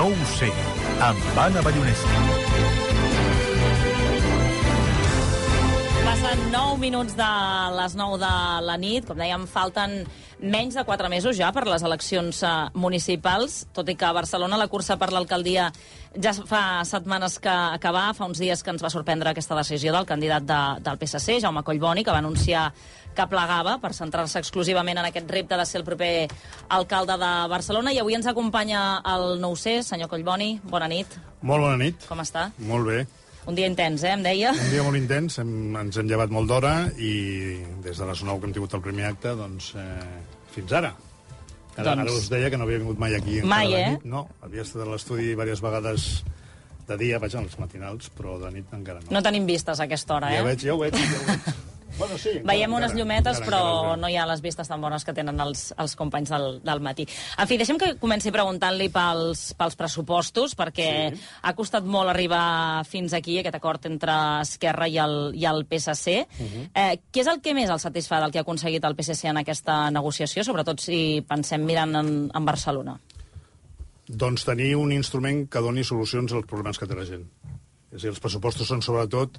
9-C, amb Anna Ballonesa. Passen 9 minuts de les 9 de la nit. Com dèiem, falten menys de 4 mesos ja per les eleccions municipals, tot i que a Barcelona la cursa per l'alcaldia ja fa setmanes que va. Fa uns dies que ens va sorprendre aquesta decisió del candidat del PSC, Jaume Collboni, que va anunciar que plegava per centrar-se exclusivament en aquest repte de ser el proper alcalde de Barcelona. I avui ens acompanya el 9C, senyor Collboni. Bona nit. Molt bona nit. Com està? Molt bé. Un dia intens, em deia? Un dia molt intens, ens hem llevat molt d'hora i des de les 9 que hem tingut el primer acte, doncs, fins ara. Ara us deia que no havia vingut mai aquí. Mai, No, havia estat a l'estudi diverses vegades de dia, vaig als matinals, però de nit encara no. No tenim vistes a aquesta hora, Ja ho veig. Bueno, sí, veiem unes llumetes, però no hi ha les vistes tan bones que tenen els companys del matí. En fi, deixem que comenci preguntant-li pels pressupostos, perquè ha costat molt arribar fins aquí, aquest acord entre Esquerra i el PSC. Què és el que més el satisfà del que ha aconseguit el PSC en aquesta negociació, sobretot si pensem mirant en Barcelona? Doncs tenir un instrument que doni solucions als problemes que té la gent. És a dir, els pressupostos són sobretot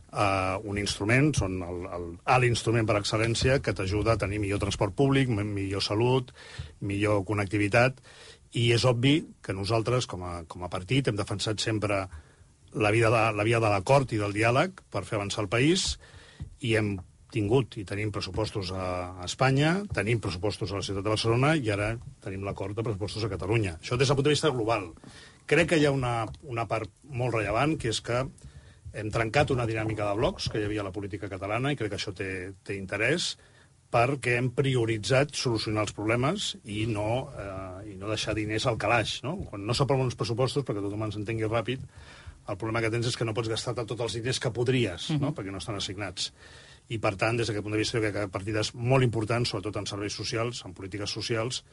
un instrument, són l'instrument per excel·lència que t'ajuda a tenir millor transport públic, millor salut, millor connectivitat, i és obvi que nosaltres, com a partit, hem defensat sempre la via de l'acord i del diàleg per fer avançar el país, i hem tingut i tenim pressupostos a Espanya, tenim pressupostos a la ciutat de Barcelona i ara tenim l'acord de pressupostos a Catalunya. Això des del punt de vista global. Crec que hi ha una part molt rellevant, que és que hem trencat una dinàmica de blocs que hi havia a la política catalana i crec que això té interès perquè hem prioritzat solucionar els problemes i no deixar diners al calaix. No? Quan no s'aproven uns pressupostos, perquè tothom ens entengui ràpid, el problema que tens és que no pots gastar-te tots els diners que podries, no? Perquè no estan assignats. I, per tant, des d'aquest punt de vista, crec que partides molt importants, sobretot en serveis socials, en polítiques socials,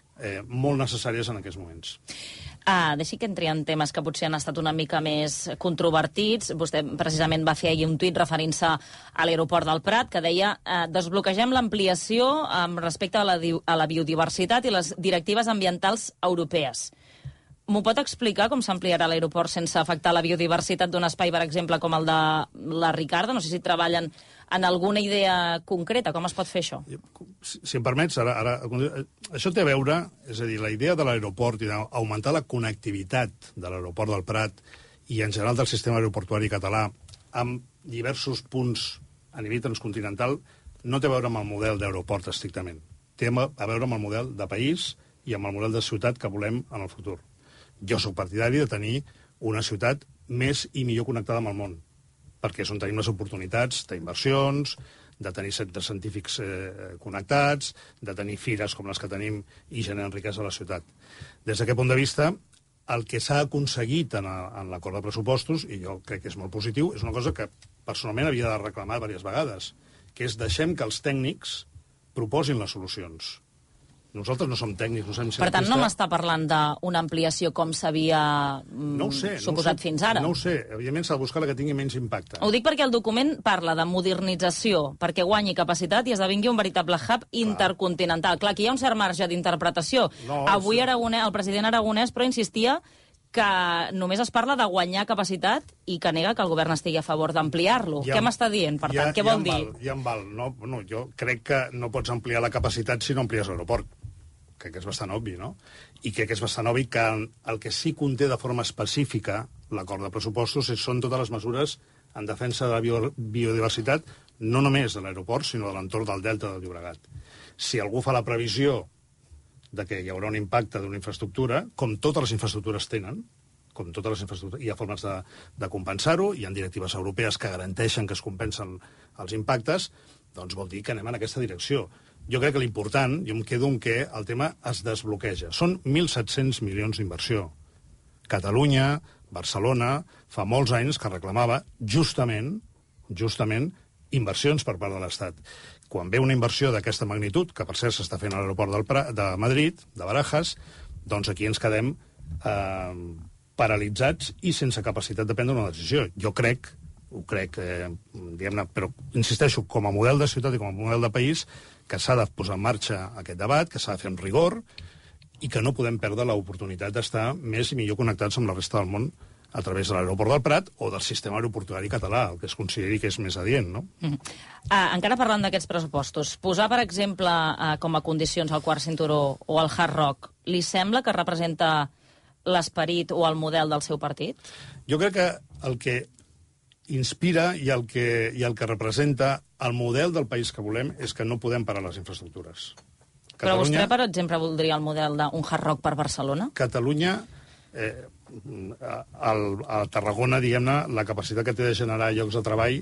molt necessàries en aquests moments. Deixi que entri en temes que potser han estat una mica més controvertits. Vostè precisament va fer ahir un tuit referint-se a l'aeroport del Prat que deia desbloquegem l'ampliació amb respecte a la biodiversitat i les directives ambientals europees. M'ho pot explicar com s'ampliarà l'aeroport sense afectar la biodiversitat d'un espai, per exemple, com el de la Ricarda? No sé si treballen en alguna idea concreta. Com es pot fer això? Si em permets, ara això té a veure, és a dir, la idea de l'aeroport i d'augmentar la connectivitat de l'aeroport del Prat i en general del sistema aeroportuari català amb diversos punts a nivell transcontinental no té a veure amb el model d'aeroport estrictament. Té a veure amb el model de país i amb el model de ciutat que volem en el futur. Jo sóc partidari de tenir una ciutat més i millor connectada amb el món, perquè és on tenim les oportunitats d'inversions, de tenir centres científics connectats, de tenir fires com les que tenim i generen riquesa a la ciutat. Des d'aquest punt de vista, el que s'ha aconseguit en l'acord de pressupostos, i jo crec que és molt positiu, és una cosa que personalment havia de reclamar diverses vegades, que és deixem que els tècnics proposin les solucions. Nosaltres no som tècnics, no sabem si... Per tant, no m'està parlant d'una ampliació com s'havia suposat fins ara? No ho sé. Evidentment s'ha de buscar la que tingui menys impacte. Ho dic perquè el document parla de modernització, perquè guanyi capacitat i esdevingui un veritable hub intercontinental. Clar, aquí hi ha un cert marge d'interpretació. Avui el president Aragonès, però, insistia que només es parla de guanyar capacitat i que nega que el govern estigui a favor d'ampliar-lo. Què m'està dient, per tant? Què vol dir? Ja em val. No, jo crec que no pots ampliar la capacitat si no amplies l'aeroport. Crec que és bastant obvi, no? I crec que és bastant obvi que el que sí conté de forma específica l'acord de pressupostos són totes les mesures en defensa de la biodiversitat, no només de l'aeroport, sinó de l'entorn del Delta del Llobregat. Si algú fa la previsió de que hi haurà un impacte d'una infraestructura, com totes les infraestructures tenen, hi ha formes de compensar-ho, hi ha directives europees que garanteixen que es compensen els impactes, doncs vol dir que anem en aquesta direcció. Jo crec que l'important, jo em quedo en què el tema es desbloqueja. Són 1.700 milions d'inversió. Catalunya, Barcelona, fa molts anys que reclamava justament, inversions per part de l'Estat. Quan ve una inversió d'aquesta magnitud, que per cert s'està fent a l'aeroport de Madrid, de Barajas, doncs aquí ens quedem paralitzats i sense capacitat de prendre una decisió. Jo crec, diguem-ne, però insisteixo, com a model de ciutat i com a model de país, que s'ha de posar en marxa aquest debat, que s'ha de fer amb rigor i que no podem perdre l'oportunitat d'estar més i millor connectats amb la resta del món a través de l'aeroport del Prat o del sistema aeroportuari català, el que es consideri que és més adient, no? Encara parlant d'aquests pressupostos, posar, per exemple, com a condicions el quart cinturó o el Hard Rock, li sembla que representa l'esperit o el model del seu partit? Jo crec que el que inspira i el que representa el model del país que volem és que no podem parar les infraestructures. Però vostè, per exemple, voldria el model d'un Hard Rock per Barcelona? Catalunya, a Tarragona, diguem-ne, la capacitat que té de generar llocs de treball,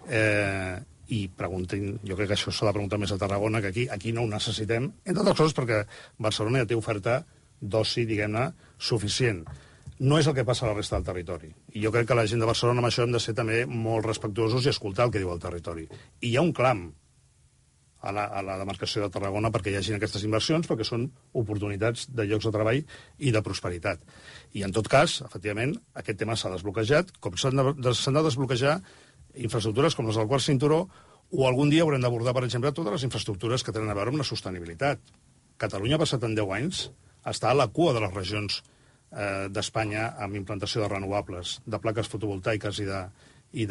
i preguntin, jo crec que això s'ha de preguntar més a Tarragona, que aquí no ho necessitem, entre altres coses perquè Barcelona ja té oferta d'oci, diguem-ne, suficient. No és el que passa a la resta del territori. I jo crec que la gent de Barcelona amb això hem de ser també molt respectuosos i escoltar el que diu el territori. I hi ha un clam a la demarcació de Tarragona perquè hi hagin aquestes inversions, perquè són oportunitats de llocs de treball i de prosperitat. I, en tot cas, efectivament, aquest tema s'ha desbloquejat, com s'han de desbloquejar infraestructures com les del quart cinturó, o algun dia haurem d'abordar, per exemple, totes les infraestructures que tenen a veure amb la sostenibilitat. Catalunya ha passat en 10 anys a estar a la cua de les regions d'Espanya amb implantació de renovables, de plaques fotovoltaiques i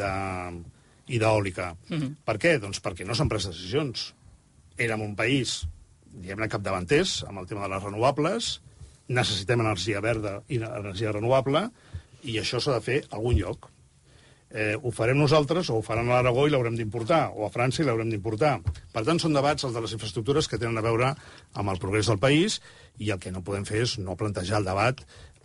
d'eòlica. Per què? Doncs perquè no s'han pres decisions. Érem un país, diguem-ne, capdavanters amb el tema de les renovables, necessitem energia verda i energia renovable, i això s'ha de fer a algun lloc. Ho farem nosaltres, o ho faran a l'Aragó i l'haurem d'importar, o a França i l'haurem d'importar. Per tant, són debats els de les infraestructures que tenen a veure amb el progrés del país, i el que no podem fer és no plantejar el debat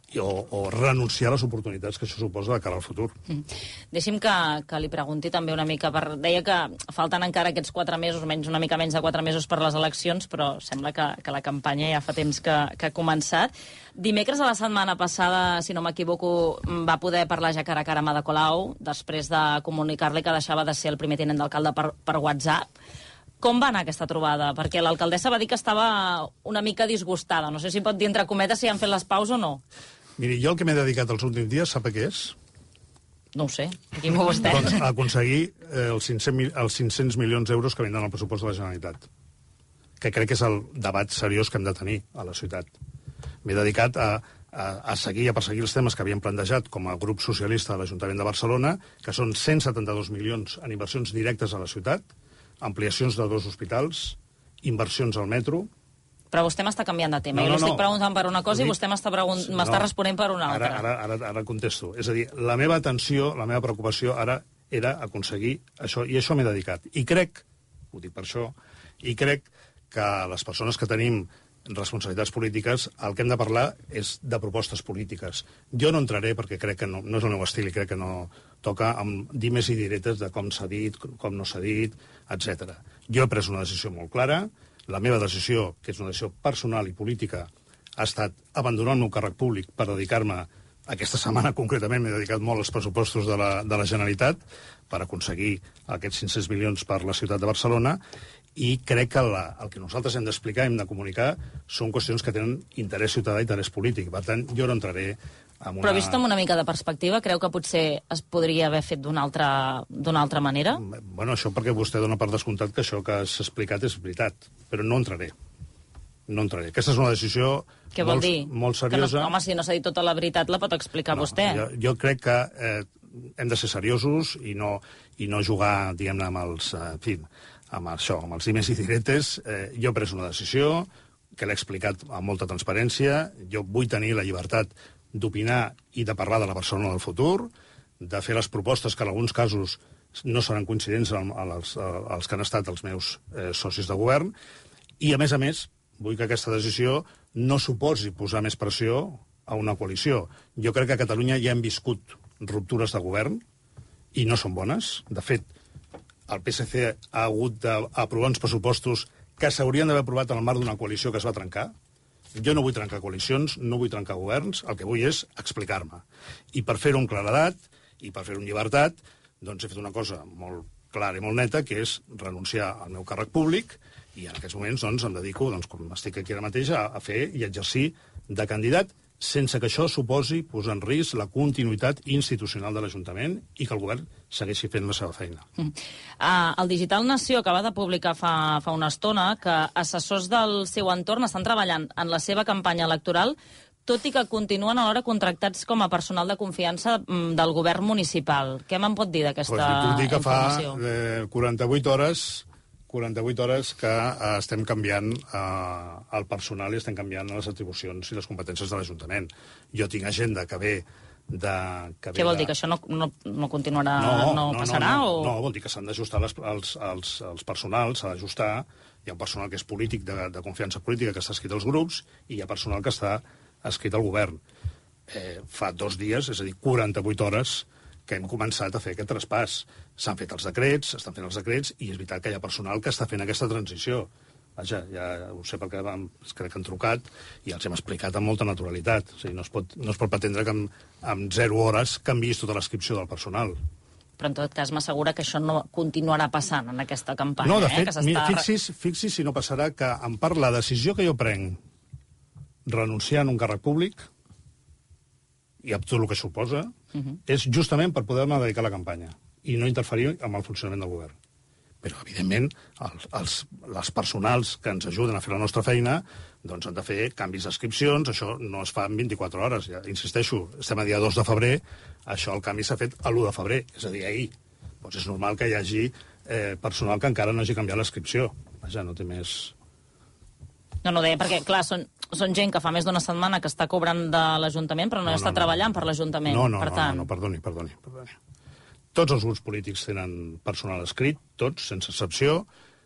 o renunciar a les oportunitats que això suposa de cara al futur. Deixi'm que li pregunti també una mica. Deia que falten encara aquests 4 mesos, una mica menys de 4 mesos per les eleccions, però sembla que la campanya ja fa temps que ha començat. Dimecres de la setmana passada, si no m'equivoco, va poder parlar ja cara a cara amb Ada Colau, després de comunicar-li que deixava de ser el primer tinent d'alcalde per WhatsApp. Com va anar aquesta trobada? Perquè l'alcaldessa va dir que estava una mica disgustada. No sé si pot dir entre cometes si han fet les paus o no. Miri, jo el que m'he dedicat els últims dies, sap què és? No ho sé, aquí-m'ho vostè. Doncs aconseguir els 500 milions d'euros que vindran al pressupost de la Generalitat, que crec que és el debat seriós que hem de tenir a la ciutat. M'he dedicat a seguir, a perseguir els temes que havíem plantejat com a grup socialista de l'Ajuntament de Barcelona, que són 172 milions en inversions directes a la ciutat, ampliacions de 2 hospitals, inversions al metro. Però vostè m'està canviant de tema. Jo li estic preguntant per una cosa i vostè m'està responent per una altra. Ara contesto. És a dir, la meva atenció, la meva preocupació ara era aconseguir això, i això m'he dedicat. I crec, ho dic per això, i crec que les persones que tenim responsabilitats polítiques, el que hem de parlar és de propostes polítiques. Jo no entraré, perquè crec que no és el meu estil i crec que no toca amb dimes i diretes de com s'ha dit, com no s'ha dit, etc. Jo he pres una decisió molt clara. La meva decisió, que és una decisió personal i política, ha estat abandonar el meu càrrec públic per dedicar-me, aquesta setmana concretament m'he dedicat molt als pressupostos de la Generalitat per aconseguir aquests 500 milions per la ciutat de Barcelona, i crec que el que nosaltres hem d'explicar, hem de comunicar, són qüestions que tenen interès ciutadà i interès polític. Per tant, jo no entraré en una... Però vist amb una mica de perspectiva, creu que potser es podria haver fet d'una altra manera? Bueno, això perquè vostè dona per descomptat que això que s'ha explicat és veritat, però no entraré. No entraré. Aquesta és una decisió molt seriosa. Home, si no s'ha dit tota la veritat, la pot explicar vostè. Jo crec que hem de ser seriosos i no jugar, diguem-ne, amb els dimes i diretes. Jo he pres una decisió que l'he explicat amb molta transparència. Jo vull tenir la llibertat d'opinar i de parlar de la Barcelona del futur, de fer les propostes que en alguns casos no seran coincidents amb els que han estat els meus socis de govern, i a més, vull que aquesta decisió no suposi posar més pressió a una coalició. Jo crec que a Catalunya ja hem viscut ruptures de govern i no són bones. De fet, el PSC ha hagut d'aprovar uns pressupostos que s'haurien d'haver aprovat en el marc d'una coalició que es va trencar. Jo no vull trencar coalicions, no vull trencar governs, el que vull és explicar-me. I per fer-ho amb claredat i per fer-ho amb llibertat, doncs he fet una cosa molt clara i molt neta, que és renunciar al meu càrrec públic, i en aquests moments doncs, em dedico, com estic aquí ara mateix, a fer i exercir de candidat sense que això suposi posar en risc la continuïtat institucional de l'Ajuntament i que el govern segueixi fent la seva feina. El Digital Nació acaba de publicar fa una estona que assessors del seu entorn estan treballant en la seva campanya electoral, tot i que continuen alhora contractats com a personal de confiança del govern municipal. Què me'n pot dir d'aquesta informació? Puc dir que fa 48 hores que estem canviant el personal i estem canviant les atribucions i les competències de l'Ajuntament. Jo tinc agenda que ve de... Què vol dir, que això no continuarà, no passarà? No, vol dir que s'han d'ajustar els personals, s'ha d'ajustar. Hi ha un personal que és polític, de confiança política, que està escrit als grups, i hi ha personal que està escrit al govern. Fa 2 dies, és a dir, 48 hores, que hem començat a fer aquest traspàs. S'han fet els decrets, estan fent els decrets, i és veritat que hi ha personal que està fent aquesta transició. Vaja, ja ho sé perquè crec que han trucat i els hem explicat amb molta naturalitat. O sigui, no es pot pretendre que en 0 hores canviïs tota l'adscripció del personal. Però en tot cas m'assegura que això no continuarà passant en aquesta campanya. No, de fet, fixi's si no passarà que, en part, la decisió que jo prenc renunciant a un càrrec públic i amb tot el que suposa, és justament per poder-me dedicar a la campanya i no interferir amb el funcionament del govern. Però, evidentment, les personals que ens ajuden a fer la nostra feina doncs han de fer canvis d'adscripcions, això no es fa en 24 hores. Ja, insisteixo, estem a dia 2 de febrer, això el canvi s'ha fet a l'1 de febrer, és a dir, ahir. Doncs és normal que hi hagi personal que encara no hagi canviat l'adscripció. Vaja, no té més... No, deia, perquè, clar, són gent que fa més d'1 setmana que està cobrant de l'Ajuntament, però no està treballant per l'Ajuntament. No, perdoni. Tots els grups polítics tenen personal escrit, tots, sense excepció,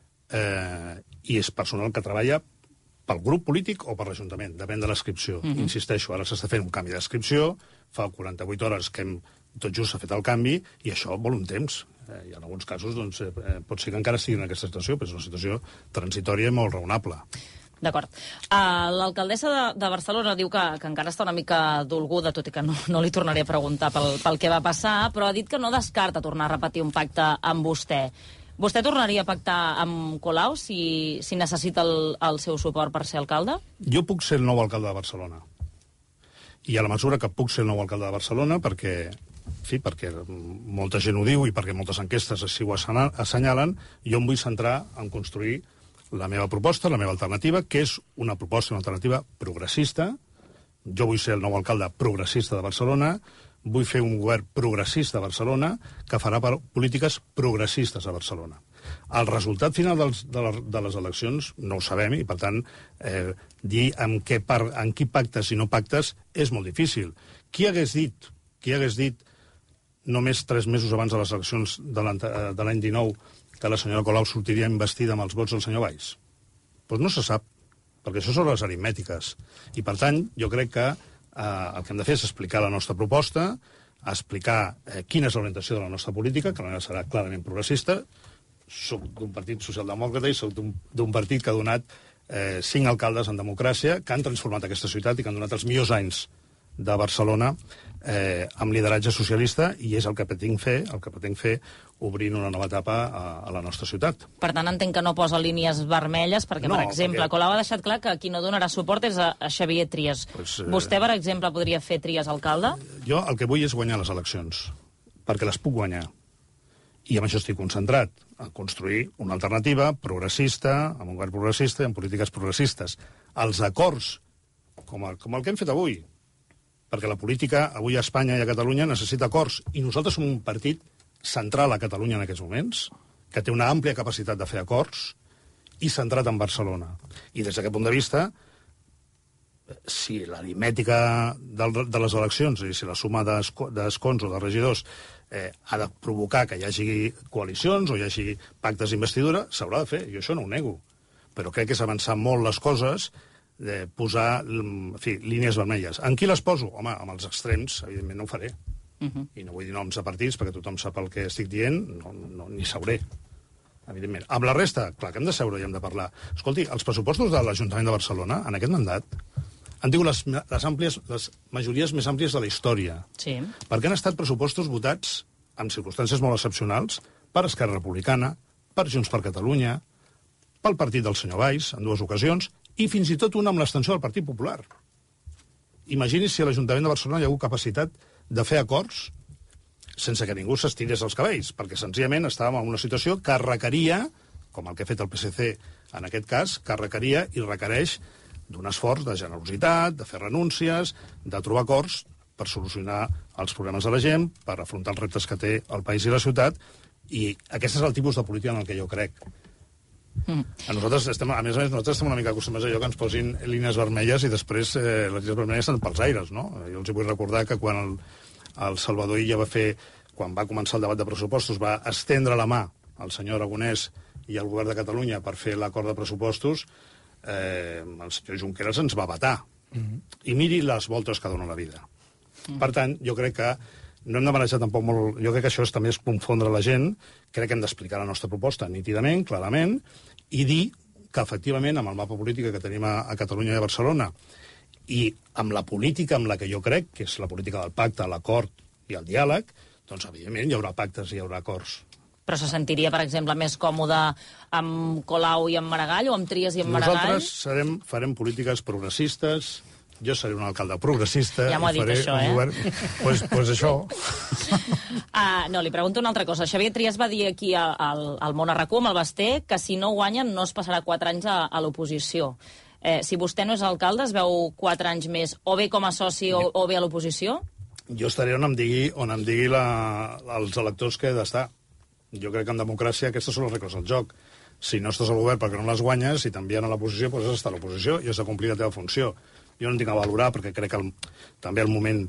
i és personal que treballa pel grup polític o per l'Ajuntament, depèn de l'adscripció. Insisteixo, ara s'està fent un canvi d'adscripció, fa 48 hores que tot just s'ha fet el canvi, i això vol un temps. I en alguns casos doncs, pot ser que encara estigui en aquesta situació, però és una situació transitòria i molt raonable. D'acord. L'alcaldessa de Barcelona diu que encara està una mica dolguda, tot i que no li tornaré a preguntar pel que va passar, però ha dit que no descarta tornar a repetir un pacte amb vostè. Vostè tornaria a pactar amb Colau si necessita el seu suport per ser alcalde? Jo puc ser el nou alcalde de Barcelona. I a la mesura que puc ser el nou alcalde de Barcelona, perquè molta gent ho diu i perquè moltes enquestes així ho assenyalen, jo em vull centrar en construir la meva proposta, la meva alternativa, que és una proposta, una alternativa progressista. Jo vull ser el nou alcalde progressista de Barcelona, vull fer un govern progressista a Barcelona que farà polítiques progressistes a Barcelona. El resultat final de les eleccions no ho sabem i, per tant, dir en qui pactes i no pactes és molt difícil. Qui hagués dit només 3 mesos abans de les eleccions de l'any 19 que la senyora Colau sortiria investida amb els vots del senyor Valls? Doncs no se sap, perquè això són les aritmètiques. I, per tant, jo crec que el que hem de fer és explicar la nostra proposta, explicar quina és l'orientació de la nostra política, que la meva serà clarament progressista. Soc d'un partit socialdemòcrata i soc d'un partit que ha donat 5 alcaldes en democràcia, que han transformat aquesta ciutat i que han donat els millors anys de Barcelona amb lideratge socialista, i és el que pretenc fer obrint una nova etapa a la nostra ciutat. Per tant, entenc que no posa línies vermelles, perquè, per exemple, Colau ha deixat clar que qui no donarà suport és a Xavier Trias. Vostè, per exemple, podria fer Trias alcalde? Jo el que vull és guanyar les eleccions, perquè les puc guanyar. I amb això estic concentrat, a construir una alternativa progressista, amb un govern progressista i amb polítiques progressistes. Els acords, com el que hem fet avui, perquè la política avui a Espanya i a Catalunya necessita acords, i nosaltres som un partit central a Catalunya en aquests moments, que té una àmplia capacitat de fer acords, i centrat en Barcelona. I des d'aquest punt de vista, si l'aritmètica de les eleccions, i si la suma d'escons o de regidors ha de provocar que hi hagi coalicions o hi hagi pactes d'investidura, s'haurà de fer, jo això no ho nego. Però crec que és avançar molt les coses, de posar línies vermelles. En qui les poso? Home, amb els extrems, evidentment no ho faré. I no vull dir noms de partits, perquè tothom sap el que estic dient, ni sabré, evidentment. Amb la resta, clar que hem de seure i hem de parlar. Escolti, els pressupostos de l'Ajuntament de Barcelona, en aquest mandat, han tingut les majories més àmplies de la història. Sí. Perquè han estat pressupostos votats, en circumstàncies molt excepcionals, per Esquerra Republicana, per Junts per Catalunya, pel partit del senyor Valls, en 2 ocasions, i fins i tot una amb l'extensió del Partit Popular. Imagini si a l'Ajuntament de Barcelona hi ha hagut capacitat de fer acords sense que ningú s'estirés els cabells, perquè senzillament estàvem en una situació que requeria, com el que ha fet el PSC en aquest cas, que requeria i requereix d'un esforç de generositat, de fer renúncies, de trobar acords per solucionar els problemes de la gent, per afrontar els reptes que té el país i la ciutat, i aquest és el tipus de política en el que jo crec. A més a més, nosaltres estem una mica acostumats a allò que ens posin línies vermelles i després les línies vermelles estan pels aires, no? Jo els vull recordar que quan el Salvador Illa quan va començar el debat de pressupostos, va estendre la mà al senyor Aragonès i al govern de Catalunya per fer l'acord de pressupostos, el senyor Junqueras ens va vetar. I miri les voltes que dona la vida. Per tant, jo crec que no hem de manejar tampoc molt... Jo crec que això també és confondre la gent. Crec que hem d'explicar la nostra proposta nítidament, clarament, i dir que, efectivament, amb el mapa polític que tenim a Catalunya i a Barcelona i amb la política amb la que jo crec, que és la política del pacte, l'acord i el diàleg, doncs, evidentment, hi haurà pactes i hi haurà acords. Però se sentiria, per exemple, més còmode amb Colau i amb Maragall o amb Trias i amb Maragall? Nosaltres farem polítiques progressistes. Jo seré un alcalde progressista. Ja m'ho ha dit, això, govern... pues això. No, li pregunto una altra cosa. Xavier Trias va dir aquí al Món a RAC1, amb el Basté, que si no guanyen no es passarà 4 anys a l'oposició. Si vostè no és alcalde, es veu 4 anys més, o bé com a soci o bé a l'oposició? Jo estaré on em digui els electors que he d'estar. Jo crec que en democràcia aquestes són les regles del joc. Si no estàs al govern perquè no les guanyes, si t'envien a l'oposició, doncs has d'estar a l'oposició i has de complir la teva funció. Jo no en tinc a valorar, perquè crec que també el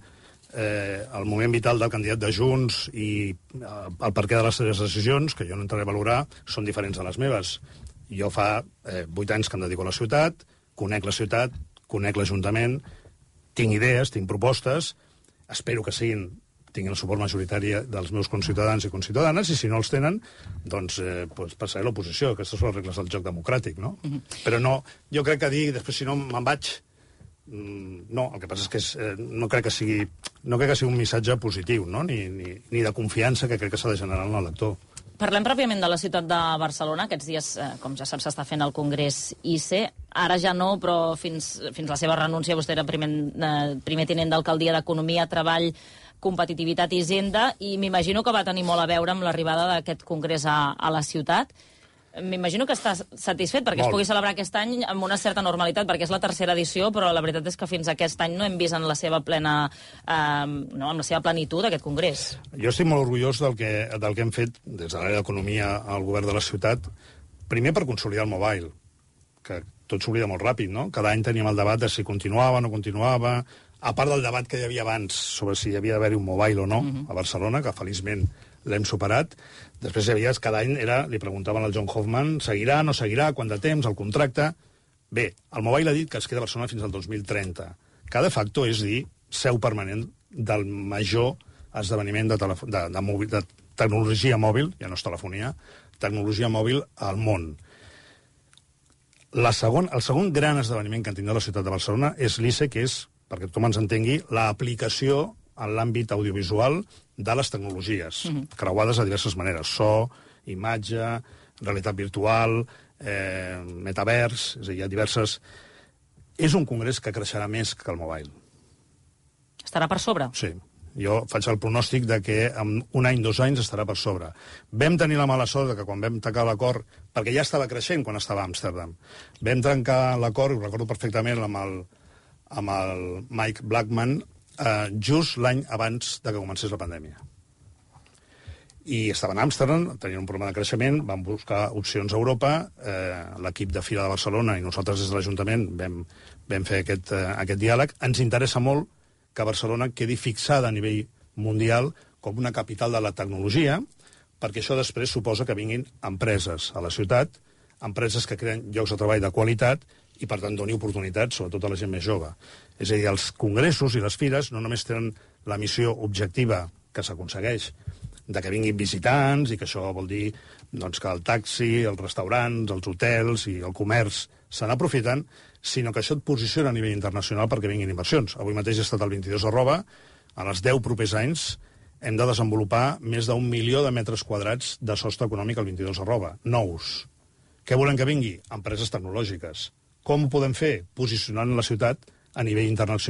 moment vital del candidat de Junts i el perquè de les seves decisions, que jo no entraré a valorar, són diferents de les meves. Jo fa 8 anys que em dedico a la ciutat, conec l'Ajuntament, tinc idees, tinc propostes, espero que tinguin el suport majoritari dels meus conciutadans i conciutadanes, i si no els tenen, doncs passaré a l'oposició. Aquestes són les regles del joc democràtic, no? Però no, jo crec que dir, després si no me'n vaig... No, el que passa és que no crec que sigui un missatge positiu, no? ni de confiança que crec que s'ha de generar en l'elector. Parlem pròpiament de la ciutat de Barcelona. Aquests dies, com ja saps, s'està fent el Congrés ICE. Ara ja no, però fins la seva renúncia vostè era primer tinent d'alcaldia d'Economia, Treball, Competitivitat i Hisenda, i m'imagino que va tenir molt a veure amb l'arribada d'aquest Congrés a la ciutat. M'imagino que està satisfet perquè es pugui celebrar aquest any amb una certa normalitat, perquè és la tercera edició, però la veritat és que fins aquest any no hem vist en la seva amb la seva plenitud aquest congrés. Jo estic molt orgullós del que hem fet des de l'àrea d'Economia al govern de la ciutat, primer per consolidar el mobile, que tot s'oblida molt ràpid, no? Cada any teníem el debat de si continuava o no continuava, a part del debat que hi havia abans sobre si hi havia d'haver-hi un mobile o no a Barcelona, que feliçment l'hem superat. Després hi havia, cada any li preguntaven al John Hoffman, seguirà, no seguirà, quant de temps, el contracte... Bé, el Mobile ha dit que es queda a Barcelona fins al 2030, que de facto és dir seu permanent del major esdeveniment de tecnologia mòbil, ja no és telefonia, tecnologia mòbil al món. El segon gran esdeveniment que en tindrà la ciutat de Barcelona és l'ICE, que és, perquè tothom ens entengui, l'aplicació en l'àmbit audiovisual de les tecnologies, creuades de diverses maneres. So, imatge, realitat virtual, metavers, és a dir, hi ha diverses... És un congrés que creixerà més que el mobile. Estarà per sobre? Sí. Jo faig el pronòstic de que en un any, 2 anys estarà per sobre. Vam tenir la mala sort que quan vam tancar l'acord, perquè ja estava creixent quan estava a Amsterdam, vam tancar l'acord, ho recordo perfectament amb el Mike Blackman, just l'any abans de que comencés la pandèmia. I estaven a Amsterdam, tenien un problema de creixement, van buscar opcions a Europa, l'equip de Fira de Barcelona i nosaltres des de l'Ajuntament vam fer aquest diàleg. Ens interessa molt que Barcelona quedi fixada a nivell mundial com una capital de la tecnologia, perquè això després suposa que vinguin empreses a la ciutat, empreses que creen llocs de treball de qualitat i, per tant, doni oportunitats, sobretot a la gent més jove. És a dir, els congressos i les fires no només tenen la missió objectiva que s'aconsegueix de que vinguin visitants i que això vol dir doncs, que el taxi, els restaurants, els hotels i el comerç se n'aprofiten, sinó que això et posiciona a nivell internacional perquè vinguin inversions. Avui mateix he estat al 22@, en els 10 propers anys hem de desenvolupar més d'1 milió de metres quadrats de sostre econòmic al 22@, nous. Què volem que vingui? Empreses tecnològiques. Com ho podem fer? Posicionant la ciutat a nivell internacional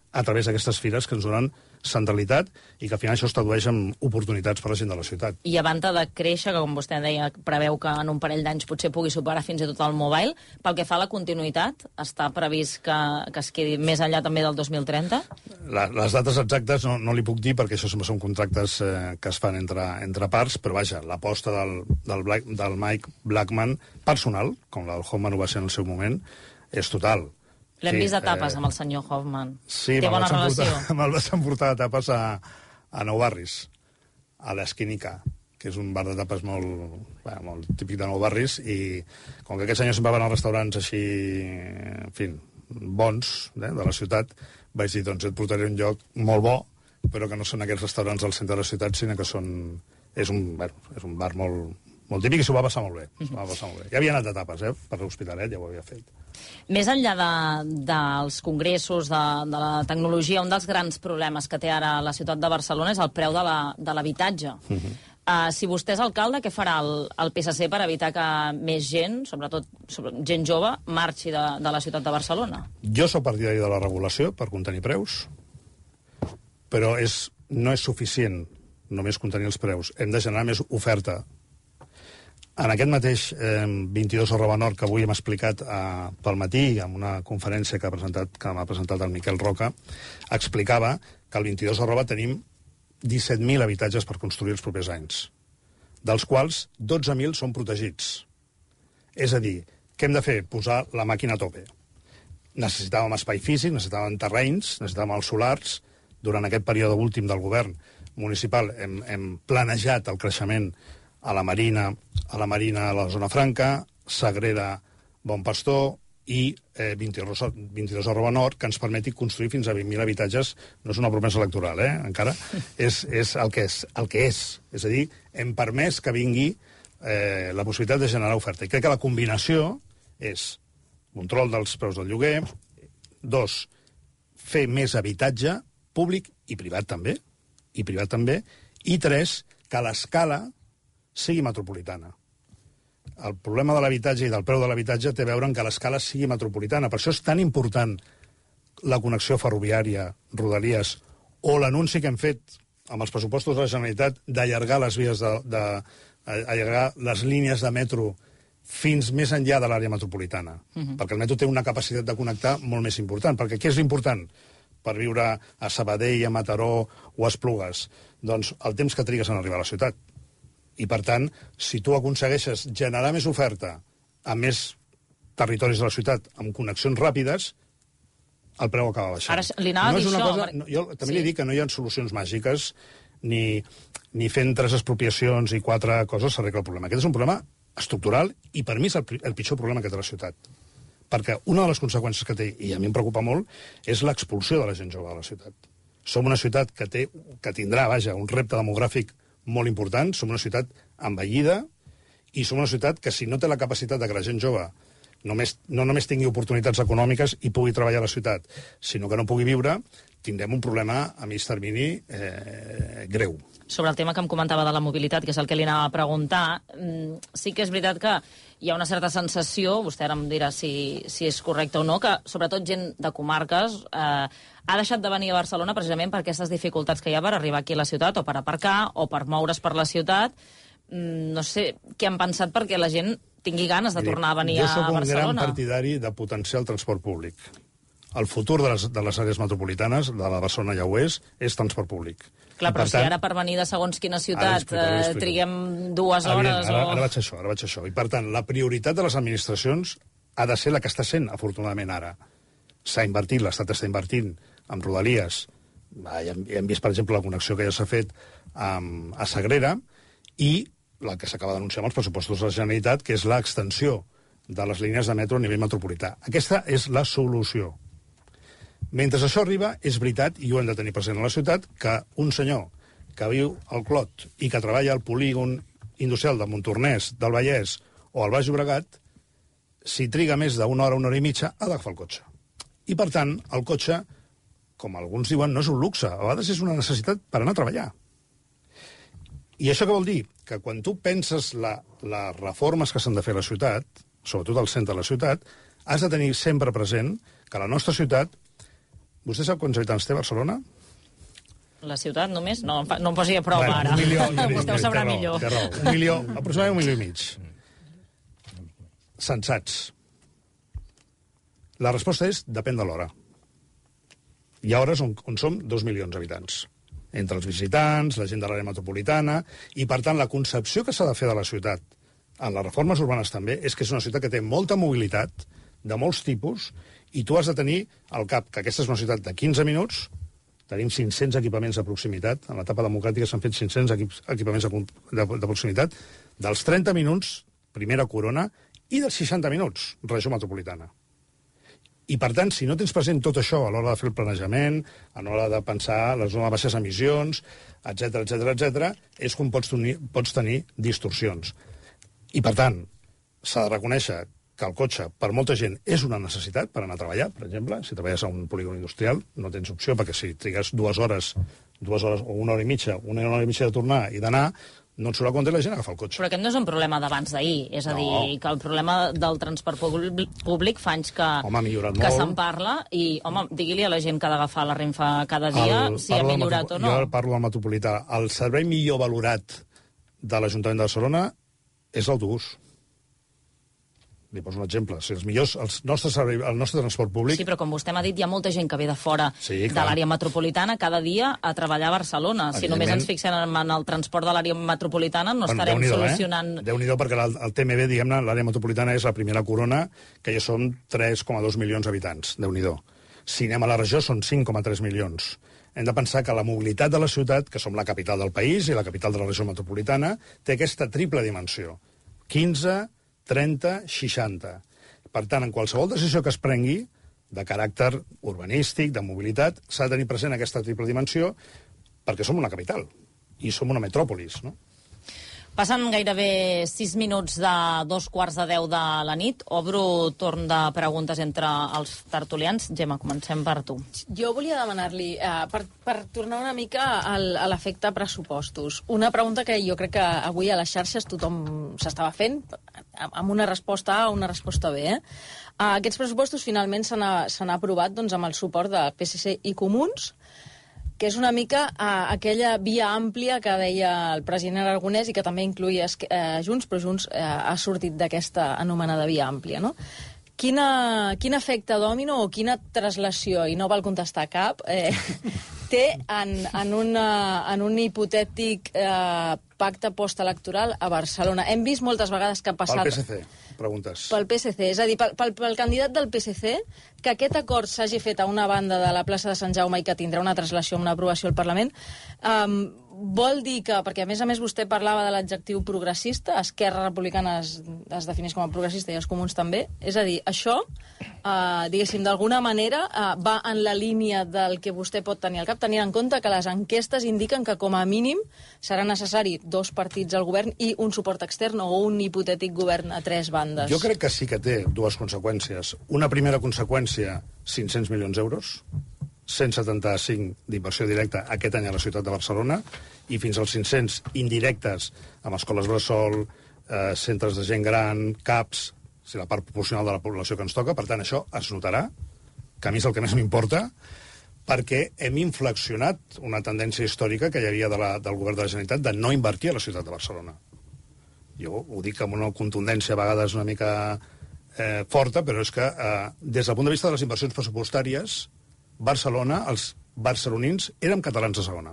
a través d'aquestes fires que ens donen centralitat i que al final això es tradueix en oportunitats per a la gent de la ciutat. I a banda de créixer, que com vostè deia, preveu que en un parell d'anys potser pugui superar fins i tot el mobile, pel que fa a la continuïtat, està previst que es quedi més enllà també del 2030? Les dates exactes no li puc dir perquè això són contractes que es fan entre parts, però vaja, l'aposta del Mike Blackman personal, com la del Hoffman ho va ser en el seu moment, és total. L'hem vist a tapes amb el senyor Hoffman. Sí, té bona relació. Me'l vaig emportar a tapes a Nou Barris, a l'Esquínica, que és un bar de tapes molt típic de Nou Barris, i com que aquest senyor sempre van als restaurants així, en fi, bons, de la ciutat, vaig dir, doncs et portaré un lloc molt bo, però que no són aquests restaurants al centre de la ciutat, sinó que és un bar molt típic i s'ho va passar molt bé. Ja havia anat de tapes, per l'Hospitalet, ja ho havia fet. Més enllà dels congressos, de la tecnologia, un dels grans problemes que té ara la ciutat de Barcelona és el preu de l'habitatge. Si vostè és alcalde, què farà el PSC per evitar que més gent, sobretot gent jove, marxi de la ciutat de Barcelona? Jo soc partidari de la regulació per contenir preus, però no és suficient només contenir els preus. Hem de generar més oferta. En aquest mateix 22/Nord que avui hem explicat pel matí, en una conferència que m'ha presentat el Miquel Roca, explicava que al 22 tenim 17.000 habitatges per construir els propers anys, dels quals 12.000 són protegits. És a dir, què hem de fer? Posar la màquina a tope. Necessitàvem espai físic, necessitàvem terrenys, necessitàvem els solars. Durant aquest període últim del govern municipal hem planejat el creixement a la Marina, a la Zona Franca, Sagrera, Bon Pastor i 22/Nord, que ens permeti construir fins a 20.000 habitatges. No és una promesa electoral, encara. És el que és. És a dir, hem permès que vingui la possibilitat de generar oferta. I crec que la combinació és control dels preus del lloguer, 2, fer més habitatge públic i privat també, i 3, que l'escala sigui metropolitana. El problema de l'habitatge i del preu de l'habitatge té a veure amb que l'escala sigui metropolitana. Per això és tan important la connexió ferroviària, Rodalies, o l'anunci que hem fet amb els pressupostos de la Generalitat d'allargar les vies allargar les línies de metro fins més enllà de l'àrea metropolitana. Perquè el metro té una capacitat de connectar molt més important. Perquè què és important per viure a Sabadell, a Mataró o a Esplugues? Doncs el temps que trigues en arribar a la ciutat. I, per tant, si tu aconsegueixes generar més oferta a més territoris de la ciutat amb connexions ràpides, el preu acaba baixant. Ara li anava a dir això. Jo també li dic que no hi ha solucions màgiques ni fent 3 expropiacions i 4 coses s'arregla el problema. Aquest és un problema estructural i, per mi, és el pitjor problema que té la ciutat. Perquè una de les conseqüències que té, i a mi em preocupa molt, és l'expulsió de la gent jove de la ciutat. Som una ciutat que tindrà, un repte demogràfic molt important, som una ciutat envellida i som una ciutat que, si no té la capacitat de que la gent jove no només tingui oportunitats econòmiques i pugui treballar a la ciutat, sinó que no pugui viure, tindrem un problema a mig termini greu. Sobre el tema que em comentava de la mobilitat, que és el que li anava a preguntar, sí que és veritat que hi ha una certa sensació, vostè ara em dirà si és correcte o no, que sobretot gent de comarques ha deixat de venir a Barcelona precisament per aquestes dificultats que hi ha per arribar aquí a la ciutat, o per aparcar, o per moure's per la ciutat. No sé què han pensat perquè la gent tingui ganes de tornar a venir a Barcelona. Jo soc un gran partidari de potenciar el transport públic. El futur de les àrees metropolitanes, de la Barcelona ja ho és transport públic. Clar, però si ara per venir de segons quina ciutat triguem 2 hores... Ara vaig a això. I, per tant, la prioritat de les administracions ha de ser la que està sent, afortunadament, ara. S'ha invertit, l'Estat està invertint en Rodalies. Ja hem vist, per exemple, la connexió que ja s'ha fet a Sagrera i la que s'acaba d'anunciar amb els pressupostos de la Generalitat, que és l'extensió de les línies de metro a nivell metropolità. Aquesta és la solució. Mentre això arriba, és veritat, i ho hem de tenir present a la ciutat, que un senyor que viu al Clot i que treballa al polígon industrial de Montornès, del Vallès o al Baix Llobregat, si triga més d'una hora i mitja, ha d'agafar el cotxe. I, per tant, el cotxe, com alguns diuen, no és un luxe, a vegades és una necessitat per anar a treballar. I això què vol dir? Que quan tu penses les reformes que s'han de fer a la ciutat, sobretot al centre de la ciutat, has de tenir sempre present que la nostra ciutat Vostè sap quants habitants té Barcelona? La ciutat només? No em posi a prova ara. 1 milió. Vostè ho sabrà millor. Té raó. 1 milió, aproximadament 1 milió i mig. Censats. La resposta és depèn de l'hora. Hi ha hores on som 2 milions d'habitants. Entre els visitants, la gent de l'àrea metropolitana, i per tant la concepció que s'ha de fer de la ciutat, en les reformes urbanes també, és que és una ciutat que té molta mobilitat, de molts tipus, i tu has de tenir al cap que aquesta és una ciutat de 15 minuts, tenim 500 equipaments de proximitat, en l'etapa democràtica s'han fet 500 equipaments de proximitat, dels 30 minuts, primera corona, i dels 60 minuts, regió metropolitana. I, per tant, si no tens present tot això a l'hora de fer el planejament, a l'hora de pensar les zones de baixes emissions, etc, és quan pots tenir distorsions. I, per tant, s'ha de reconèixer que el cotxe, per molta gent, és una necessitat per anar a treballar, per exemple. Si treballes a un polígon industrial, no tens opció, perquè si trigues 2 hores o 1 hora i mitja de tornar i d'anar, no et surt a compte i la gent agafa el cotxe. Però aquest no és un problema d'abans d'ahir. És a dir, que el problema del transport públic fa anys que se'n parla i, home, digui-li a la gent que ha d'agafar la Renfe cada dia si ha millorat o no. Jo parlo del metropolità. El servei millor valorat de l'Ajuntament de Barcelona és l'autobús. Li poso un exemple. Si el nostre transport públic... Sí, però com vostè m'ha dit, hi ha molta gent que ve de fora de l'àrea metropolitana cada dia a treballar a Barcelona. Si només ens fixem en el transport de l'àrea metropolitana no estarem solucionant... Déu-n'hi-do, perquè el TMB, diguem-ne, l'àrea metropolitana és la primera corona, que ja som 3,2 milions d'habitants. Déu-n'hi-do. Si anem a la regió, són 5,3 milions. Hem de pensar que la mobilitat de la ciutat, que som la capital del país i la capital de la regió metropolitana, té aquesta triple dimensió. 15, 30, 60. Per tant, en qualsevol decisió que es prengui, de caràcter urbanístic, de mobilitat, s'ha de tenir present aquesta triple dimensió, perquè som una capital, i som una metròpolis, no? Passen gairebé 6 minuts de 2:45 de la nit. Obro torn de preguntes entre els tertulians. Gemma, comencem per tu. Jo volia demanar-li, per tornar una mica a l'efecte pressupostos, una pregunta que jo crec que avui a les xarxes tothom s'estava fent, amb una resposta A o una resposta B. Aquests pressupostos finalment s'han aprovat doncs, amb el suport de PSC i Comuns, que és una mica aquella via àmplia que deia el president Aragonès i que també incloïa Junts, però Junts ha sortit d'aquesta anomenada via àmplia, no? Quin efecte dòmino o quina traslació, i no val contestar cap, té en un hipotètic pacte postelectoral a Barcelona? Hem vist moltes vegades que ha passat... Pel PSC, preguntes. Pel PSC, és a dir, pel candidat del PSC, que aquest acord s'hagi fet a una banda de la plaça de Sant Jaume i que tindrà una traslació amb una aprovació al Parlament, vol dir que, perquè a més vostè parlava de l'adjectiu progressista, Esquerra Republicana es defineix com a progressista i els Comuns també, és a dir, això, diguéssim, d'alguna manera va en la línia del que vostè pot tenir al cap, tenint en compte que les enquestes indiquen que com a mínim serà necessari 2 partits al govern i un suport extern o un hipotètic govern a 3 bandes. Jo crec que sí que té 2 conseqüències. Una primera conseqüència, 500 milions d'euros, 175 d'inversió directa aquest any a la ciutat de Barcelona i fins als 500 indirectes amb escoles bressol, centres de gent gran, CAPs, la part proporcional de la població que ens toca. Per tant, això es notarà, que a mi és el que més m'importa, perquè hem inflexionat una tendència històrica que hi havia del govern de la Generalitat de no invertir a la ciutat de Barcelona. Jo ho dic amb una contundència a vegades una mica forta, però és que des del punt de vista de les inversions pressupostàries, Barcelona, els barcelonins, érem catalans de segona.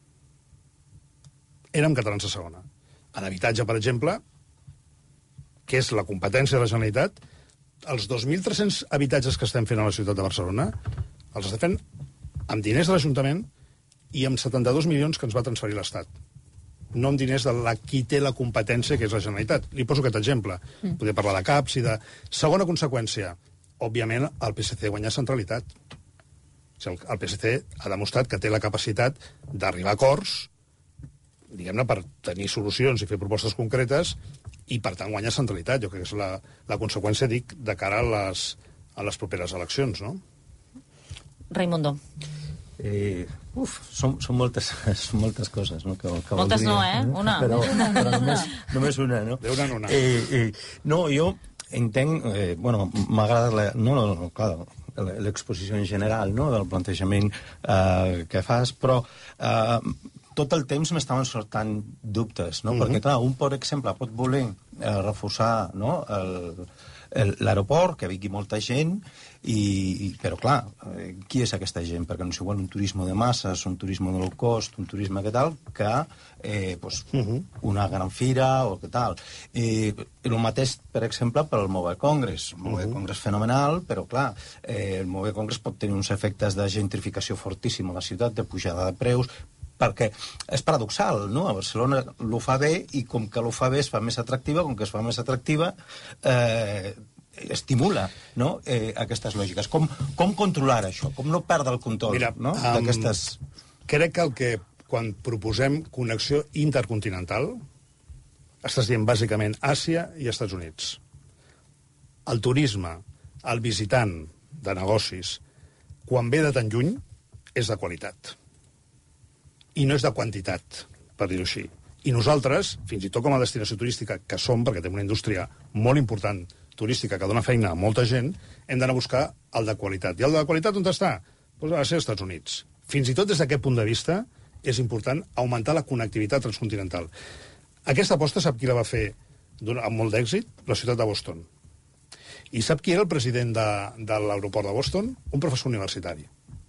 Érem catalans de segona. En habitatge, per exemple, que és la competència de la Generalitat, els 2.300 habitatges que estem fent a la ciutat de Barcelona els estem fent amb diners de l'Ajuntament i amb 72 milions que ens va transferir l'Estat. No amb diners de qui té la competència, que és la Generalitat. Li poso aquest exemple. Podria parlar de CAPs i de... Segona conseqüència, òbviament, el PSC guanya centralitat. El PSC ha demostrat que té la capacitat d'arribar a acords, diguem-ne, per tenir solucions i fer propostes concretes, i, per tant, guanyar centralitat. Jo crec que és la conseqüència, dic, de cara a les properes eleccions, no? Raimundo. Són moltes coses, no? Que moltes no, Una. Però només una, no? Déu-n'hi una. No, jo entenc... Bueno, m'agrada... No, clar... l'exposició en general, no?, del plantejament que fas, però tot el temps m'estaven sortant dubtes, no? Perquè, clar, un, per exemple, pot voler reforçar, no?, l'aeroport, que vingui molta gent, però, clar, qui és aquesta gent? Perquè no és igual un turisme de masses, un turisme de low cost, un turisme que tal, que una gran fira o que tal. El mateix, per exemple, per al Mobile Congress. El Mobile Congress fenomenal, però, clar, el Mobile Congress pot tenir uns efectes de gentrificació fortíssim a la ciutat, de pujada de preus, perquè és paradoxal, no? A Barcelona l'ho fa bé i com que l'ho fa bé es fa més atractiva, com que es fa més atractiva estimula, no?, aquestes lògiques. Com controlar això? Com no perdre el control, no?, d'aquestes... Crec que quan proposem connexió intercontinental estàs dient bàsicament Àsia i Estats Units. El turisme, el visitant de negocis, quan ve de tan lluny, és de qualitat. I no és de quantitat, per dir-ho així. I nosaltres, fins i tot com a destinació turística, que som, perquè tenim una indústria molt important turística que dona feina a molta gent, hem d'anar a buscar el de qualitat. I el de qualitat on està? Doncs ha de ser als Estats Units. Fins i tot des d'aquest punt de vista és important augmentar la connectivitat transcontinental. Aquesta aposta sap qui la va fer amb molt d'èxit? La ciutat de Boston. I sap qui era el president de l'aeroport de Boston? Un professor universitari.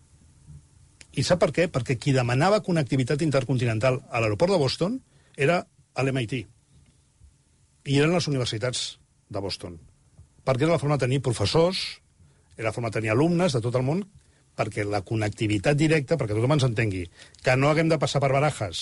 I sap per què? Perquè qui demanava connectivitat intercontinental a l'aeroport de Boston era l'MIT. I eren les universitats de Boston. Perquè era la forma de tenir professors, era la forma de tenir alumnes de tot el món, perquè la connectivitat directa, perquè tothom ens entengui, que no haguem de passar per Barajas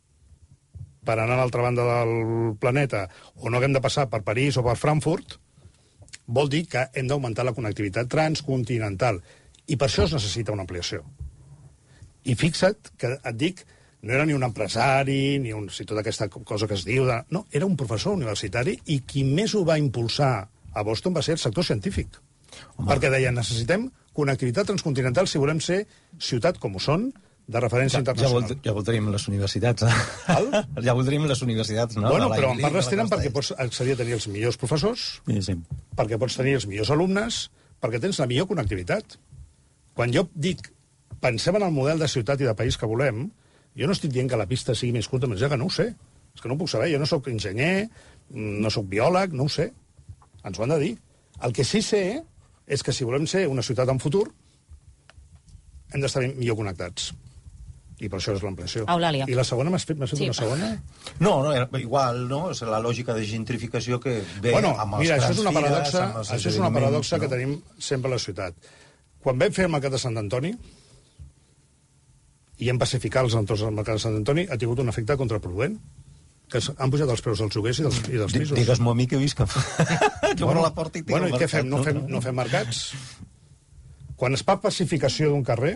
per anar a l'altra banda del planeta, o no haguem de passar per París o per Frankfurt, vol dir que hem d'augmentar la connectivitat transcontinental. I per això es necessita una ampliació. I fixa't que et dic, no era ni un empresari, ni tota aquesta cosa que es diu... No, era un professor universitari i qui més ho va impulsar a Boston va ser el sector científic. Perquè deien, necessitem connectivitat transcontinental si volem ser ciutat com ho són, de referència internacional. Ja voldríem les universitats. Ja voldríem les universitats, no? Bueno, però en part les tenen perquè pots accedir a tenir els millors professors, perquè pots tenir els millors alumnes, perquè tens la millor connectivitat. Quan jo dic pensem en el model de ciutat i de país que volem, jo no estic dient que la pista sigui més curta, que no ho sé. És que no ho puc saber. Jo no sóc enginyer, no sóc biòleg, no ho sé. Ens ho han de dir. El que sí sé és que si volem ser una ciutat en futur, hem d'estar millor connectats. I per això és l'ampliació. Eulàlia. I la segona, m'has fet una segona? No, igual, no? És la lògica de gentrificació que ve amb els grans fires, amb els això és una paradoxa que tenim sempre a la ciutat. Quan vam fer el mercat de Sant Antoni, i hem pacificat els entorns del mercat de Sant Antoni, ha tingut un efecte contraproduent, que han pujat els preus dels lloguers i dels pisos. Digues-m'ho a mi que visc. Jo obro la porta i tinc el mercat. I què fem? No fem mercats? Quan es fa pacificació d'un carrer,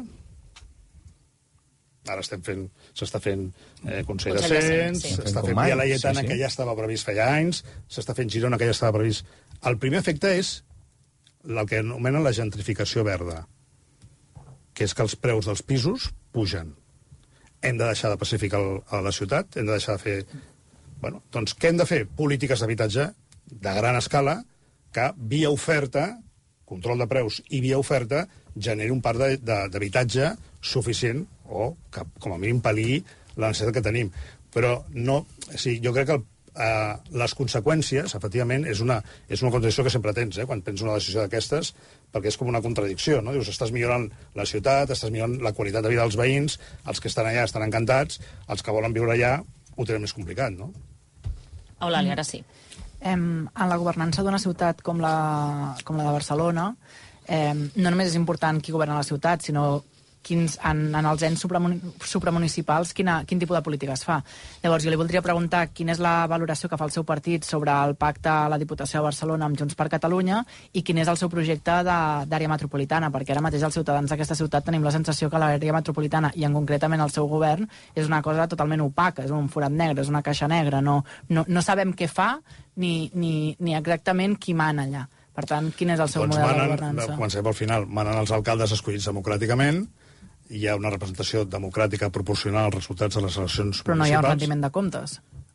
ara s'està fent Consell de Cents, s'està fent Via Laietana, que ja estava previst feia anys, s'està fent Girona, que ja estava previst. El primer efecte és el que anomenen la gentrificació verda, que és que els preus dels pisos pugen. Hem de deixar de pacificar a la ciutat, hem de deixar de fer... Bueno, doncs què hem de fer? Polítiques d'habitatge de gran escala que via oferta, control de preus i via oferta, generi un parc d'habitatge suficient o que, com a mínim, pal·liï la necessitat que tenim. Però no... jo crec que les conseqüències, efectivament, és una contradicció que sempre tens, quan prens una decisió d'aquestes, perquè és com una contradicció, no? Dius, estàs millorant la ciutat, estàs millorant la qualitat de vida dels veïns, els que estan allà estan encantats, els que volen viure allà ho tenen més complicat, no? Eulàlia, ara sí. En la governança d'una ciutat com la de Barcelona, no només és important qui governa la ciutat, sinó en els ens supramunicipals quin tipus de política es fa. Llavors, jo li voldria preguntar quina és la valoració que fa el seu partit sobre el pacte a la Diputació de Barcelona amb Junts per Catalunya i quin és el seu projecte d'àrea metropolitana, perquè ara mateix els ciutadans d'aquesta ciutat tenim la sensació que l'àrea metropolitana, i en concretament el seu govern, és una cosa totalment opaca, és un forat negre, és una caixa negra, no sabem què fa ni exactament qui mana allà. Per tant, quin és el seu model de governança? Comencem pel final. Manen els alcaldes escollits democràticament, hi ha una representació democràtica proporcional als resultats de les eleccions municipals. Però no hi ha un rendiment de comptes.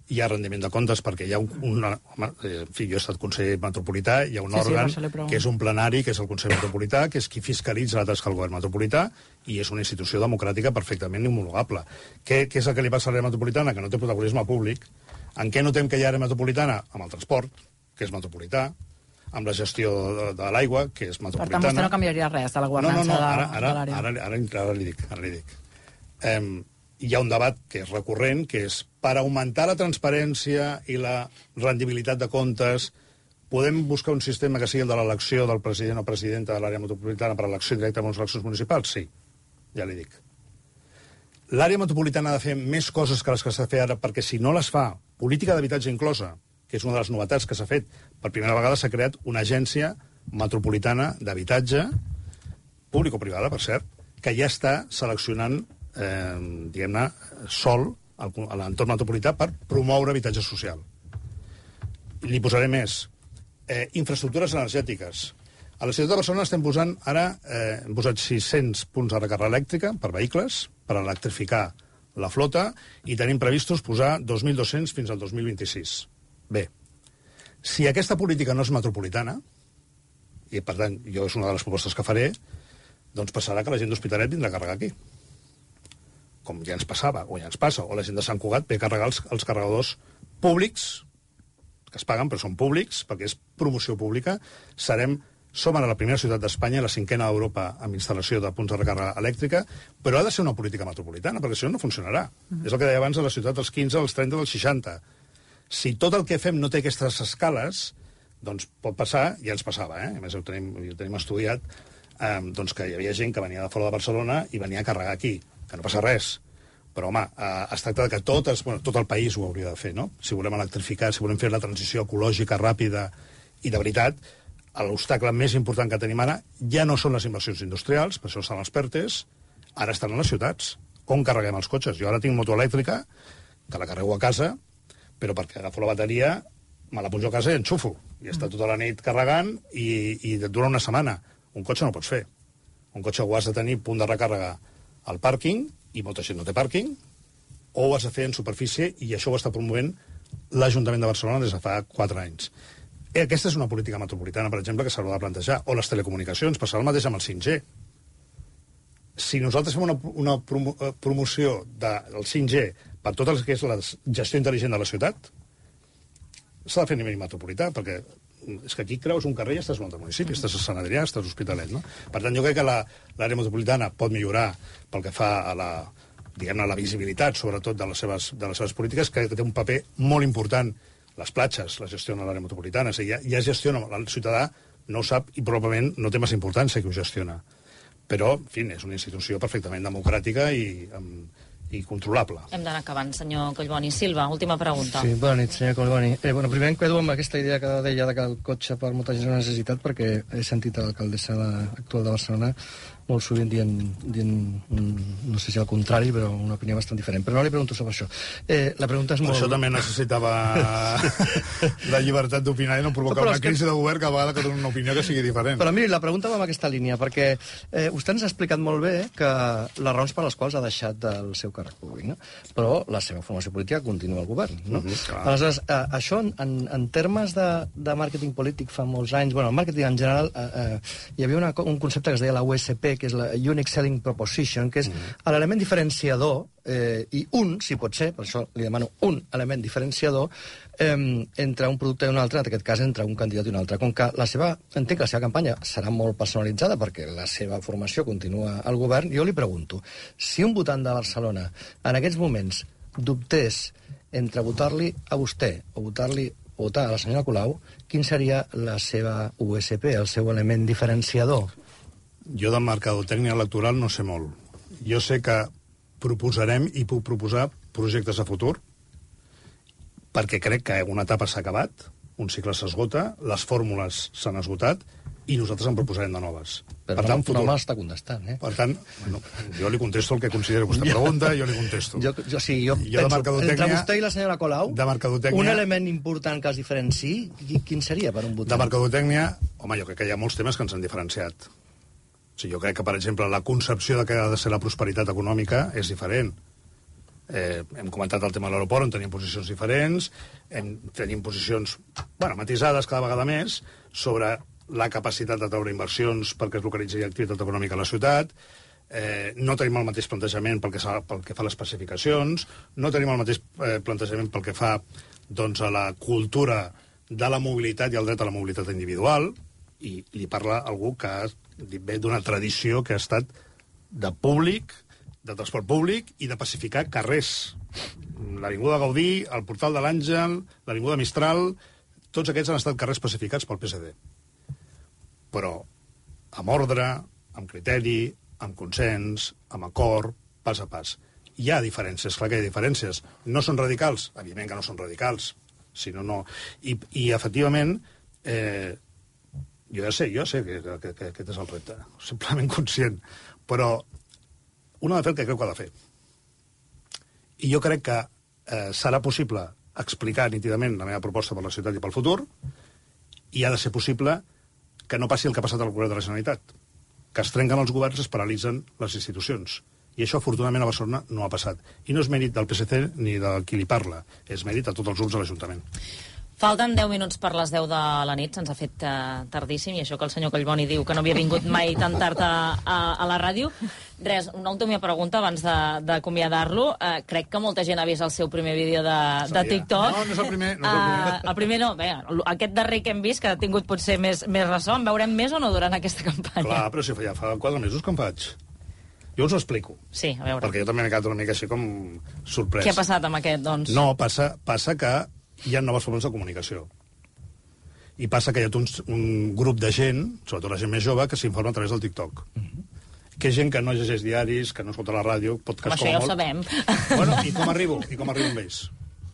hi ha rendiment de comptes perquè hi ha en fi, jo he estat conseller metropolità, hi ha un òrgan que és un plenari, que és el Consell Metropolità, que és qui fiscalitza la tasca del govern metropolità i és una institució democràtica perfectament homologable. Què és el que li passa a l'àrea metropolitana? Que no té protagonisme públic. En què notem que hi ha àrea metropolitana? Amb el transport, que és metropolità, amb la gestió de l'aigua, que és metropolitana. Per tant, vostè no canviaria res de la governança de l'àrea? Ara li dic. Hi ha un debat que és recurrent, que és per augmentar la transparència i la rendibilitat de comptes, podem buscar un sistema que sigui el de l'elecció del president o presidenta de l'àrea metropolitana per elecció directa en unes eleccions municipals? Sí, ja li dic. L'àrea metropolitana ha de fer més coses que les que s'ha de fer ara, perquè si no les fa, política d'habitatge inclosa, que és una de les novetats que s'ha fet, per primera vegada s'ha creat una agència metropolitana d'habitatge, públic o privada, per cert, que ja està seleccionant diguem-ne, sol a l'entorn metropolità per promoure habitatge social. Li posaré més. Infraestructures energètiques. A la ciutat de Barcelona estem posant, ara, hem posat 600 punts de recàrrega elèctrica per vehicles, per electrificar la flota, i tenim previstos posar 2.200 fins al 2026. Bé, si aquesta política no és metropolitana, i per tant jo és una de les propostes que faré, doncs passarà que la gent d'Hospitalet vindrà a carregar aquí. Com ja ens passava, o ja ens passa, o la gent de Sant Cugat ve a carregar els carregadors públics, que es paguen, però són públics, perquè és promoció pública. Som ara la primera ciutat d'Espanya i la 5a d'Europa amb instal·lació de punts de recàrrega elèctrica, però ha de ser una política metropolitana, perquè si no, no funcionarà. És el que deia abans de la ciutat dels 15, dels 30, dels 60. Si tot el que fem no té aquestes escales, doncs pot passar, ja ens passava, a més ho tenim estudiat, doncs que hi havia gent que venia de fora de Barcelona i venia a carregar aquí, que no passa res. Però, home, es tracta que tot el país ho hauria de fer, no? Si volem electrificar, si volem fer la transició ecològica ràpida i de veritat, l'obstacle més important que tenim ara ja no són les inversions industrials, per això estan els PERTEs, ara estan a les ciutats. On carreguem els cotxes? Jo ara tinc moto elèctrica, que la carrego a casa, però perquè agafo la bateria, me la pujo a casa i enxufo. I està tota la nit carregant i et dura una setmana. Un cotxe no pots fer. Un cotxe ho has de tenir punt de recàrrega al pàrquing, i molta gent no té pàrquing, o ho has de fer en superfície, i això ho està promovent l'Ajuntament de Barcelona des de fa 4 anys. Aquesta és una política metropolitana, per exemple, que s'haurà de plantejar. O les telecomunicacions, passarà el mateix amb el 5G. Si nosaltres fem una promoció del 5G per tot el que és la gestió intel·ligent de la ciutat, s'ha de fer a nivell metropolità, perquè és que aquí creus un carrer i estàs en un altre municipi, estàs a Sant Adrià, estàs a Hospitalet, no? Per tant, jo crec que l'àrea metropolitana pot millorar pel que fa a la visibilitat, sobretot, de les seves polítiques, que té un paper molt important. Les platges les gestiona l'àrea metropolitana, és a dir, ja es gestiona, el ciutadà no ho sap i probablement no té massa importància que ho gestiona. Però, en fi, és una institució perfectament democràtica i controlable. Hem d'anar acabant, senyor Collboni. Silva, última pregunta. Sí, bona nit, senyor Collboni. Primer em quedo amb aquesta idea que deia que el cotxe per molta gent és una necessitat, perquè he sentit a l'alcaldessa actual de Barcelona molt sovint dient no sé si al contrari, però una opinió bastant diferent. Però no li pregunto sobre això. La pregunta és molt... Això també necessitava la llibertat d'opinar i no provocar una crisi de govern cada vegada que dona una opinió que sigui diferent. Però miri, la pregunta va en aquesta línia, perquè vostè ens ha explicat molt bé que les raons per les quals ha deixat el seu càrrec públic, no? Però la seva formació política continua al govern, no? Aleshores, això en termes de màrqueting polític fa molts anys, el màrqueting en general, hi havia un concepte que es deia la USP, que és la Unique Selling Proposition, que és l'element diferenciador, i si pot ser, per això li demano un element diferenciador, entre un producte i un altre, en aquest cas entre un candidat i un altre. Com que entenc que la seva campanya serà molt personalitzada perquè la seva formació continua al govern, jo li pregunto, si un votant de Barcelona en aquests moments dubtés entre votar-li a vostè o votar a la senyora Colau, quin seria la seva USP, el seu element diferenciador? Jo de mercadotècnia electoral no sé molt. Jo sé que proposarem i puc proposar projectes a futur, perquè crec que una etapa s'ha acabat, un cicle s'esgota, les fórmules s'han esgotat, i nosaltres en proposarem de noves. Però per tant, no m'està contestant, Per tant, jo li contesto el que considero vostè pregunta, jo li contesto. Jo penso, entre vostè i la senyora Colau, un element important que els diferenciï, quin seria per un votant? De mercadotècnia, home, jo crec que hi ha molts temes que ens han diferenciat. Jo crec que, per exemple, la concepció de què ha de ser la prosperitat econòmica és diferent. Hem comentat el tema de l'aeroport, on tenim posicions diferents, tenim posicions matisades cada vegada més sobre la capacitat de treure inversions perquè es localitzi activitat econòmica a la ciutat, no tenim el mateix plantejament pel que fa a les especificacions, no tenim el mateix plantejament pel que fa a la cultura de la mobilitat i el dret a la mobilitat individual, i li parla algú que ve d'una tradició que ha estat de públic, de transport públic i de pacificar carrers. L'Avinguda Gaudí, el Portal de l'Àngel, l'Avinguda Mistral, tots aquests han estat carrers pacificats pel PSC. Però amb ordre, amb criteri, amb consens, amb acord, pas a pas. Hi ha diferències, clar que hi ha diferències. No són radicals? Evidentment que no són radicals. Si no, no. I efectivament, jo ja sé que aquest és el repte, simplement conscient. Però un ha de fer el que creu que ha de fer. I jo crec que serà possible explicar nítidament la meva proposta per la ciutat i pel futur, i ha de ser possible que no passi el que ha passat al govern de la Generalitat, que es trenquen els governs, es paralitzen les institucions. I això, afortunadament, a Barcelona no ha passat. I no és mèrit del PSC ni de qui li parla, és mèrit a tots els grups de l'Ajuntament. Falten 10 minuts per les 10 de la nit, se'ns ha fet tardíssim, i això que el senyor Collboni diu que no havia vingut mai tan tard a la ràdio. Res, una última pregunta abans d'acomiadar-lo. Crec que molta gent ha vist el seu primer vídeo de TikTok. No és el primer. El primer no. Bé, aquest darrer que hem vist, que ha tingut potser més ressò, en veurem més o no durant aquesta campanya? Clar, però si ja fa 4 mesos que en faig. Jo us ho explico. Sí, a veure. Perquè jo també m'he quedat una mica així com sorprès. Què ha passat amb aquest, doncs? No, passa que hi ha noves formes de comunicació. I passa que hi ha un grup de gent, sobretot la gent més jove, que s'informa a través del TikTok. Que és gent que no llegeix diaris, que no escolta la ràdio, podcast com a molt. Això ja ho sabem. Bueno, i com arribo amb ells?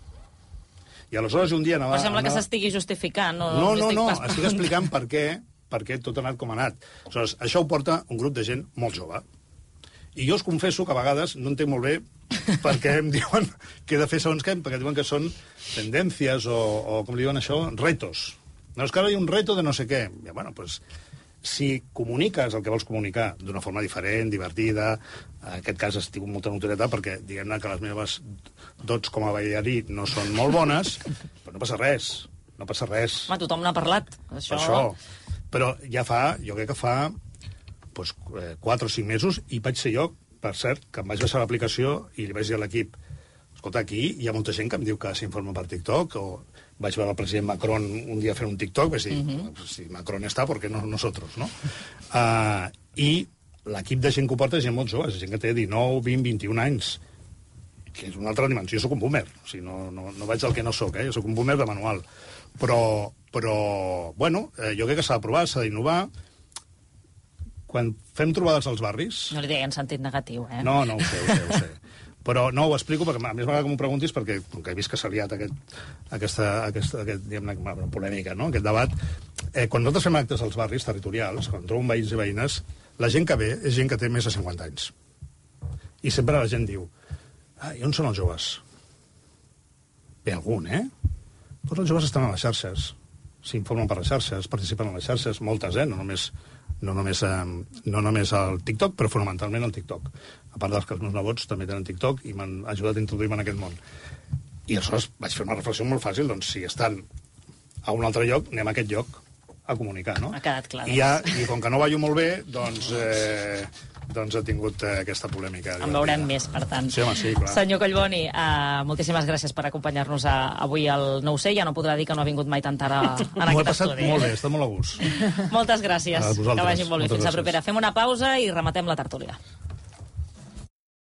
I aleshores un dia anava... Però sembla que s'estigui justificant. No, estic explicant per què tot ha anat com ha anat. Aleshores, això ho porta un grup de gent molt jove. I jo us confesso que a vegades no entenc molt bé perquè em diuen que he de fer segons què, perquè diuen que són tendències o com li diuen això, retos. No, és que ara hi ha un reto de no sé què. Ja, bueno, pues, si comuniques el que vols comunicar d'una forma diferent, divertida, en aquest cas has tingut molta notorietat perquè, diguem-ne, que les meves dots com a ballarí no són molt bones, però no passa res. No passa res. Home, tothom n'ha parlat. Això. Però ja jo crec que fa 4 o 5 mesos, i vaig ser jo, per cert, que em vaig baixar l'aplicació i li vaig dir a l'equip, escolta, aquí hi ha molta gent que em diu que s'informa per TikTok, o vaig veure el president Macron un dia fent un TikTok, vaig dir, si Macron està, ¿por qué no nosotros, no? I l'equip de gent que ho porta és gent molt jove, és gent que té 19, 20, 21 anys, que és una altra dimensió. Jo soc un boomer, o sigui, no vaig al que no soc, jo soc un boomer de manual. Però bueno, jo crec que s'ha de provar, s'ha d'innovar. Quan fem trobades als barris... No li deia en sentit negatiu, eh? No, ho sé. Però no, ho explico, perquè a més m'agrada que m'ho preguntis, perquè com que he vist que s'ha liat aquesta diguem-ne, polèmica, no? Aquest debat. Quan nosaltres fem actes als barris territorials, quan trobo veïns i veïnes, la gent que ve és gent que té més de 50 anys. I sempre la gent diu, i on són els joves? Bé, algun, Tots els joves estan a les xarxes, s'informen per les xarxes, participen a les xarxes, moltes, no només al TikTok, però fonamentalment al TikTok. A part dels que els meus nebots també tenen TikTok i m'han ajudat a introduir-me en aquest món. I aleshores vaig fer una reflexió molt fàcil, doncs si estan a un altre lloc, anem a aquest lloc a comunicar, no? Ha quedat clar. I com que no ballo molt bé, doncs ha tingut aquesta polèmica. En veurem més, per tant. Sí, home, sí, clar. Senyor Collboni, moltíssimes gràcies per acompanyar-nos avui al No ho sé. Ja no podrà dir que no ha vingut mai tan tard en aquest estudi. M'ho he passat molt bé, està molt a gust. Moltes gràcies. A vosaltres. Que vagin molt bé. Fins la propera. Fem una pausa i rematem la tertúlia.